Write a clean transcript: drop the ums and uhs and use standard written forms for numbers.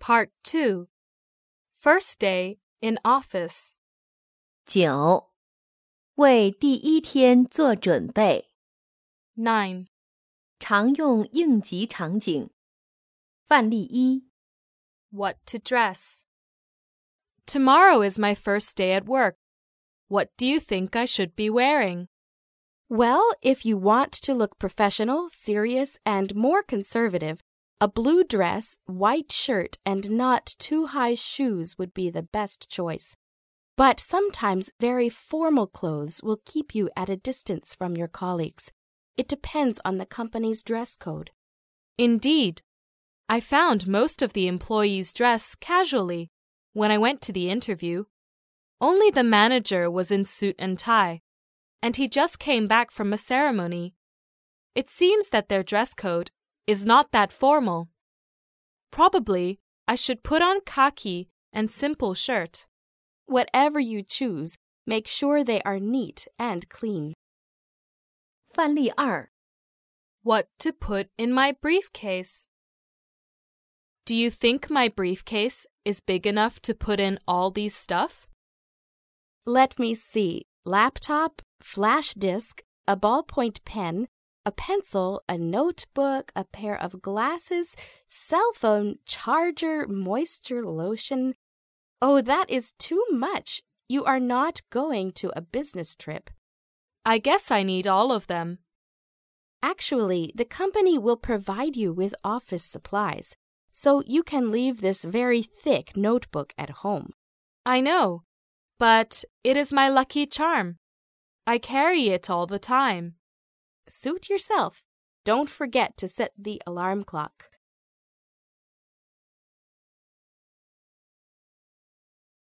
Part 2. First day in office. 9. 为第一天做准备。 9. 常用应急场景。范例1。 What to dress. Tomorrow is my first day at work. What do you think I should be wearing? Well, if you want to look professional, serious, and more conservative, a blue dress, white shirt, and not too high shoes would be the best choice. But sometimes very formal clothes will keep you at a distance from your colleagues. It depends on the company's dress code. Indeed. I found most of the employees dress casually when I went to the interview. Only the manager was in suit and tie, and he just came back from a ceremony. It seems that their dress code is not that formal. Probably I should put on khaki and simple shirt. Whatever you choose, make sure they are neat and clean. 范例2。 What to put in my briefcase. Do you think my briefcase is big enough to put in all these stuff? Let me see. Laptop, flash disk, a ballpoint pen, a pencil, a notebook, a pair of glasses, cell phone, charger, moisture lotion. Oh, that is too much. You are not going to a business trip. I guess I need all of them. Actually, the company will provide you with office supplies, so you can leave this very thick notebook at home. I know, but it is my lucky charm. I carry it all the time. Suit yourself. Don't forget to set the alarm clock.